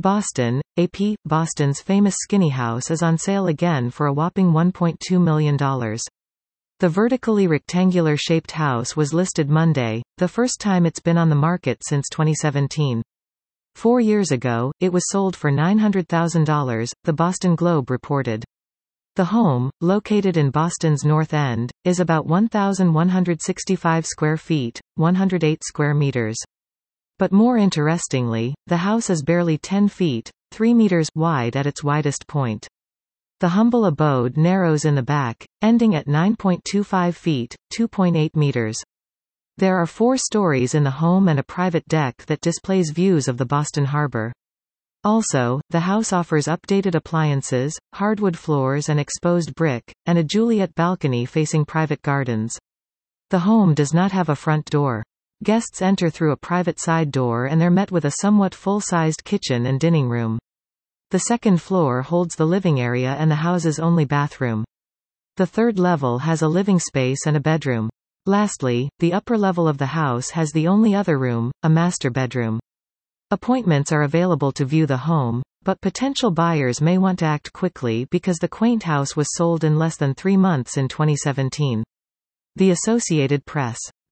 Boston, AP. Boston's famous skinny house is on sale again for a whopping $1.2 million. The vertically rectangular-shaped house was listed Monday, the first time it's been on the market since 2017. 4 years ago, it was sold for $900,000, the Boston Globe reported. The home, located in Boston's North End, is about 1,165 square feet, 108 square meters. But more interestingly, the house is barely 10 feet, 3 meters wide at its widest point. The humble abode narrows in the back, ending at 9.25 feet, 2.8 meters. There are 4 stories in the home and a private deck that displays views of the Boston Harbor. Also, the house offers updated appliances, hardwood floors and exposed brick, and a Juliet balcony facing private gardens. The home does not have a front door. Guests enter through a private side door and they're met with a somewhat full-sized kitchen and dining room. The second floor holds the living area and the house's only bathroom. The third level has a living space and a bedroom. Lastly, the upper level of the house has the only other room, a master bedroom. Appointments are available to view the home, but potential buyers may want to act quickly because the quaint house was sold in less than 3 months in 2017. The Associated Press.